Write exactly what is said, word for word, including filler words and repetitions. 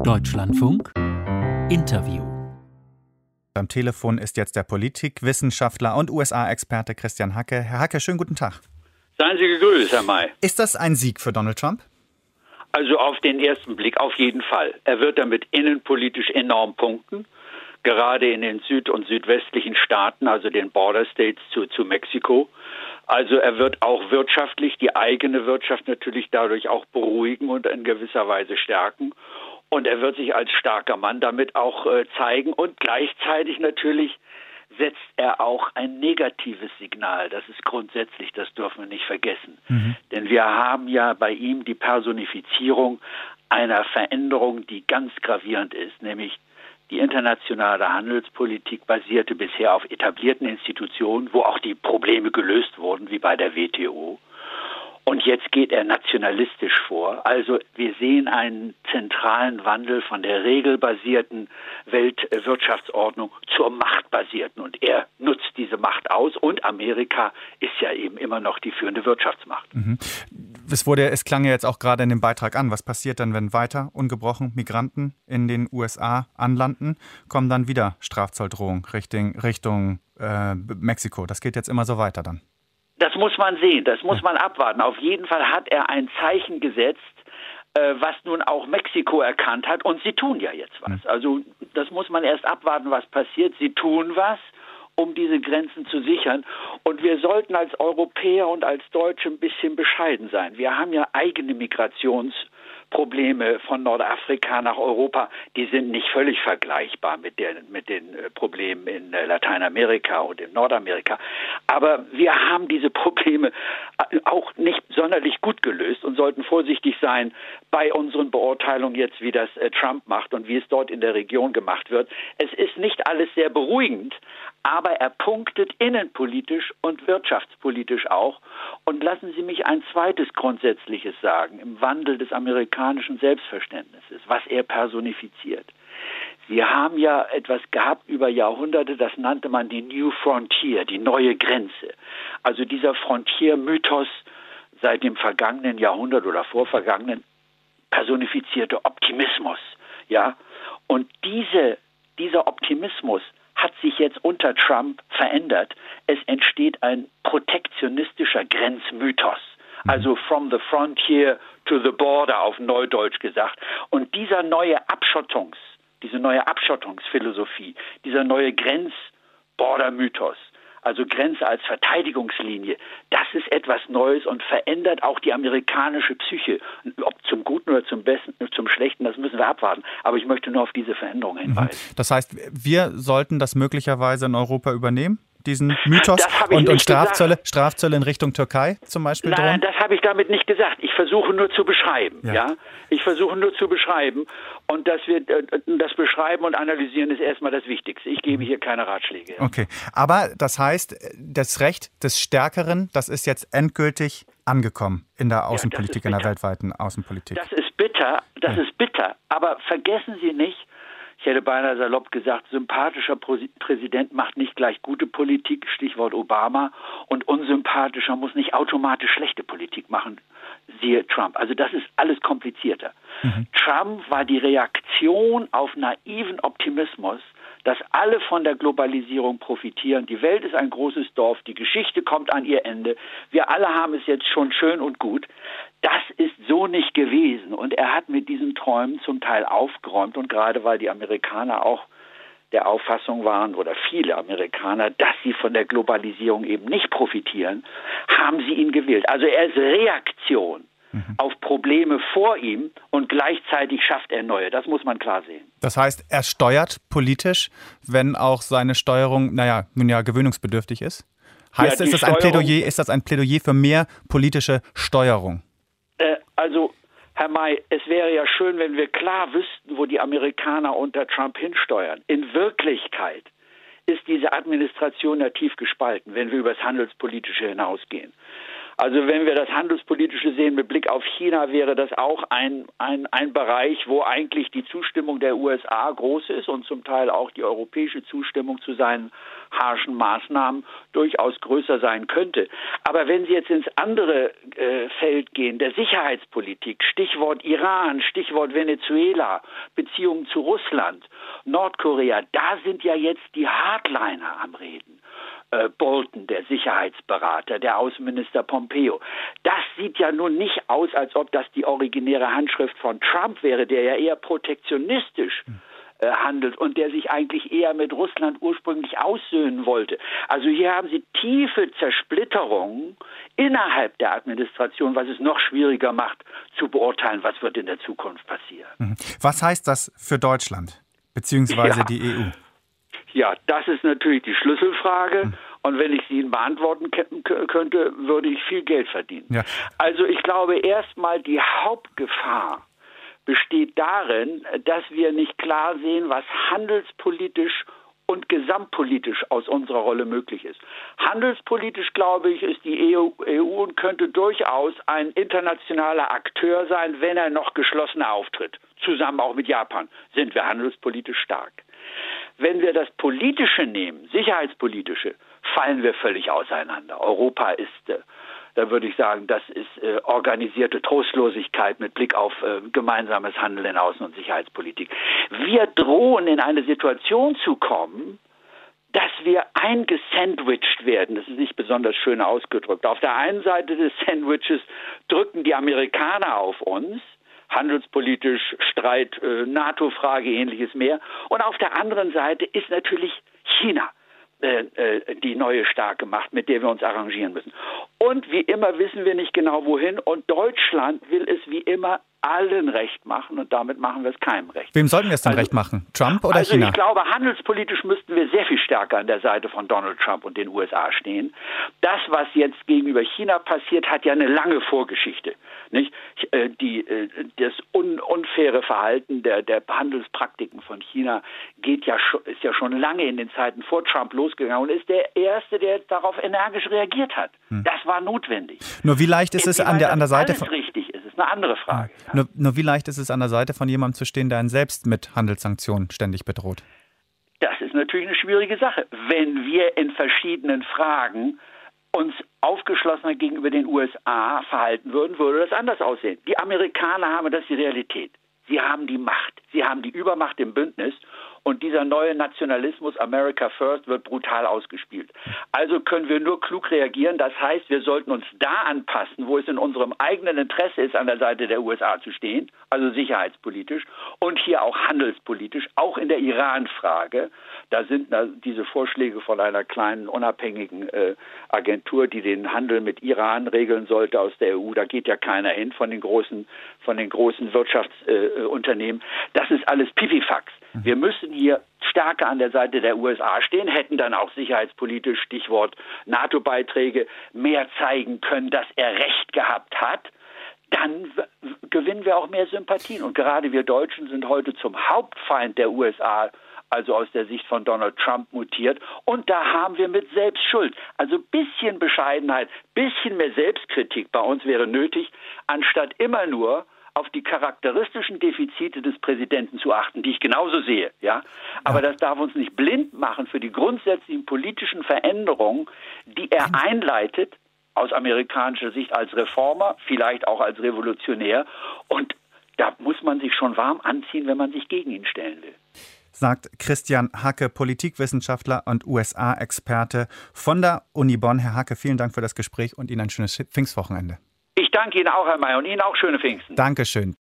Deutschlandfunk Interview. Am Telefon ist jetzt der Politikwissenschaftler und U S A-Experte Christian Hacke. Herr Hacke, schönen guten Tag. Seien Sie gegrüßt, Herr May. Ist das ein Sieg für Donald Trump? Also auf den ersten Blick auf jeden Fall. Er wird damit innenpolitisch enorm punkten, gerade in den süd- und südwestlichen Staaten, also den Border States zu, zu Mexiko. Also er wird auch wirtschaftlich die eigene Wirtschaft natürlich dadurch auch beruhigen und in gewisser Weise stärken. Und er wird sich als starker Mann damit auch äh, zeigen. Und gleichzeitig natürlich setzt er auch ein negatives Signal. Das ist grundsätzlich, das dürfen wir nicht vergessen. Mhm. Denn wir haben ja bei ihm die Personifizierung einer Veränderung, die ganz gravierend ist, nämlich die internationale Handelspolitik basierte bisher auf etablierten Institutionen, wo auch die Probleme gelöst wurden, wie bei der W T O. Und jetzt geht er nationalistisch vor. Also wir sehen einen zentralen Wandel von der regelbasierten Weltwirtschaftsordnung zur machtbasierten. Und er nutzt diese Macht aus. Und Amerika ist ja eben immer noch die führende Wirtschaftsmacht. Mhm. Es wurde, es klang ja jetzt auch gerade in dem Beitrag an. Was passiert dann, wenn weiter ungebrochen Migranten in den U S A anlanden? Kommen dann wieder Strafzolldrohungen Richtung, Richtung äh, Mexiko? Das geht jetzt immer so weiter dann. Das muss man sehen, das muss man abwarten. Auf jeden Fall hat er ein Zeichen gesetzt, äh, was nun auch Mexiko erkannt hat. Und sie tun ja jetzt was. Also das muss man erst abwarten, was passiert. Sie tun was, um diese Grenzen zu sichern. Und wir sollten als Europäer und als Deutsche ein bisschen bescheiden sein. Wir haben ja eigene Migrationsprobleme von Nordafrika nach Europa. Die sind nicht völlig vergleichbar mit den, mit den Problemen in Lateinamerika und in Nordamerika. Aber wir haben diese Probleme auch nicht sonderlich gut gelöst und sollten vorsichtig sein bei unseren Beurteilungen jetzt, wie das Trump macht und wie es dort in der Region gemacht wird. Es ist nicht alles sehr beruhigend, aber er punktet innenpolitisch und wirtschaftspolitisch auch. Und lassen Sie mich ein zweites Grundsätzliches sagen, im Wandel des amerikanischen Selbstverständnisses, was er personifiziert. Sie haben ja etwas gehabt über Jahrhunderte, das nannte man die New Frontier, die neue Grenze. Also dieser Frontier-Mythos seit dem vergangenen Jahrhundert oder vorvergangenen personifizierte Optimismus. Ja? Und diese, dieser Optimismus hat sich jetzt unter Trump verändert. Es entsteht ein protektionistischer Grenzmythos. Also from the frontier to the border auf Neudeutsch gesagt. Und dieser neue Abschottungs, diese neue Abschottungsphilosophie, dieser neue Grenzborder-Mythos, also Grenze als Verteidigungslinie, das ist etwas Neues und verändert auch die amerikanische Psyche. Ob zum Guten oder zum Besten, zum Schlechten, das müssen wir abwarten. Aber ich möchte nur auf diese Veränderung hinweisen. Das heißt, wir sollten das möglicherweise in Europa übernehmen? Diesen Mythos und, und Strafzölle, Strafzölle in Richtung Türkei zum Beispiel Nein, drohen? Nein, das habe ich damit nicht gesagt. Ich versuche nur zu beschreiben. Ja. ja, Ich versuche nur zu beschreiben. Und dass wir das Beschreiben und Analysieren ist erstmal das Wichtigste. Ich gebe hier keine Ratschläge. Okay, aber das heißt, das Recht des Stärkeren, das ist jetzt endgültig angekommen in der Außenpolitik, ja, in der weltweiten Außenpolitik. Das ist bitter, das ja. ist bitter. Aber vergessen Sie nicht, ich hätte beinahe salopp gesagt, sympathischer Präsident macht nicht gleich gute Politik, Stichwort Obama, und unsympathischer muss nicht automatisch schlechte Politik machen, siehe Trump. Also das ist alles komplizierter. Mhm. Trump war die Reaktion auf naiven Optimismus, dass alle von der Globalisierung profitieren. Die Welt ist ein großes Dorf, die Geschichte kommt an ihr Ende. Wir alle haben es jetzt schon schön und gut. Das ist so nicht gewesen. Und er hat mit diesen Träumen zum Teil aufgeräumt. Und gerade weil die Amerikaner auch der Auffassung waren, oder viele Amerikaner, dass sie von der Globalisierung eben nicht profitieren, haben sie ihn gewählt. Also er ist Reaktion mhm. auf Probleme vor ihm und gleichzeitig schafft er neue. Das muss man klar sehen. Das heißt, er steuert politisch, wenn auch seine Steuerung, naja, nun ja, gewöhnungsbedürftig ist? Heißt ja, ist, das ein Plädoyer, ist das ein Plädoyer für mehr politische Steuerung? Äh, also, Herr May, es wäre ja schön, wenn wir klar wüssten, wo die Amerikaner unter Trump hinsteuern. In Wirklichkeit ist diese Administration ja tief gespalten, wenn wir über das Handelspolitische hinausgehen. Also wenn wir das Handelspolitische sehen mit Blick auf China, wäre das auch ein, ein, ein Bereich, wo eigentlich die Zustimmung der U S A groß ist und zum Teil auch die europäische Zustimmung zu seinen harschen Maßnahmen durchaus größer sein könnte. Aber wenn Sie jetzt ins andere äh, Feld gehen, der Sicherheitspolitik, Stichwort Iran, Stichwort Venezuela, Beziehungen zu Russland, Nordkorea, da sind ja jetzt die Hardliner am Reden. Äh, Bolton, der Sicherheitsberater, der Außenminister Pompeo. Das sieht ja nun nicht aus, als ob das die originäre Handschrift von Trump wäre, der ja eher protektionistisch äh, handelt und der sich eigentlich eher mit Russland ursprünglich aussöhnen wollte. Also hier haben Sie tiefe Zersplitterungen innerhalb der Administration, was es noch schwieriger macht, zu beurteilen, was wird in der Zukunft passieren. Was heißt das für Deutschland, beziehungsweise ja. die E U? Ja, das ist natürlich die Schlüsselfrage. Hm. Und wenn ich sie Ihnen beantworten k- könnte, würde ich viel Geld verdienen. Ja. Also ich glaube, erstmal die Hauptgefahr besteht darin, dass wir nicht klar sehen, was handelspolitisch und gesamtpolitisch aus unserer Rolle möglich ist. Handelspolitisch, glaube ich, ist die E U, E U und könnte durchaus ein internationaler Akteur sein, wenn er noch geschlossener auftritt. Zusammen auch mit Japan sind wir handelspolitisch stark. Wenn wir das Politische nehmen, Sicherheitspolitische, fallen wir völlig auseinander. Europa ist, äh, da würde ich sagen, das ist äh, organisierte Trostlosigkeit mit Blick auf äh, gemeinsames Handeln in Außen- und Sicherheitspolitik. Wir drohen in eine Situation zu kommen, dass wir eingesandwiched werden. Das ist nicht besonders schön ausgedrückt. Auf der einen Seite des Sandwiches drücken die Amerikaner auf uns, handelspolitisch, Streit, äh, NATO-Frage, ähnliches mehr. Und auf der anderen Seite ist natürlich China äh, äh, die neue starke Macht, mit der wir uns arrangieren müssen. Und wie immer wissen wir nicht genau wohin. Und Deutschland will es wie immer allen recht machen und damit machen wir es keinem recht. Wem sollten wir es denn also, recht machen? Trump oder also China? Ich glaube, handelspolitisch müssten wir sehr viel stärker an der Seite von Donald Trump und den U S A stehen. Das, was jetzt gegenüber China passiert, hat ja eine lange Vorgeschichte. Nicht? Die, das un, unfaire Verhalten der, der Handelspraktiken von China geht ja, ist ja schon lange in den Zeiten vor Trump losgegangen und ist der Erste, der darauf energisch reagiert hat. Hm. Das war notwendig. Nur wie leicht ist es an der, an der Seite von... richtig ist, ist eine andere Frage. Hm. Nur, nur wie leicht ist es an der Seite von jemandem zu stehen, der einen selbst mit Handelssanktionen ständig bedroht? Das ist natürlich eine schwierige Sache. Wenn wir in verschiedenen Fragen uns aufgeschlossener gegenüber den U S A verhalten würden, würde das anders aussehen. Die Amerikaner haben, das ist die Realität. Sie haben die Macht. Sie haben die Übermacht im Bündnis. Und dieser neue Nationalismus, America First, wird brutal ausgespielt. Also können wir nur klug reagieren. Das heißt, wir sollten uns da anpassen, wo es in unserem eigenen Interesse ist, an der Seite der U S A zu stehen, also sicherheitspolitisch und hier auch handelspolitisch, auch in der Iran-Frage. Da sind na, diese Vorschläge von einer kleinen unabhängigen äh, Agentur, die den Handel mit Iran regeln sollte aus der E U. Da geht ja keiner hin von den großen, von den großen Wirtschaftsunternehmen. Äh, das ist alles Pipifax. Wir müssen hier stärker an der Seite der U S A stehen, hätten dann auch sicherheitspolitisch, Stichwort NATO-Beiträge, mehr zeigen können, dass er Recht gehabt hat. Dann w- gewinnen wir auch mehr Sympathien. Und gerade wir Deutschen sind heute zum Hauptfeind der U S A, also aus der Sicht von Donald Trump, mutiert. Und da haben wir mit Selbstschuld. Also ein bisschen Bescheidenheit, bisschen mehr Selbstkritik bei uns wäre nötig, anstatt immer nur auf die charakteristischen Defizite des Präsidenten zu achten, die ich genauso sehe, ja. Aber ja. Das darf uns nicht blind machen für die grundsätzlichen politischen Veränderungen, die er einleitet, aus amerikanischer Sicht als Reformer, vielleicht auch als Revolutionär. Und da muss man sich schon warm anziehen, wenn man sich gegen ihn stellen will. Sagt Christian Hacke, Politikwissenschaftler und U S A-Experte von der Uni Bonn. Herr Hacke, vielen Dank für das Gespräch und Ihnen ein schönes Pfingstwochenende. Ich danke Ihnen auch, Herr May, und Ihnen auch schöne Pfingsten. Dankeschön.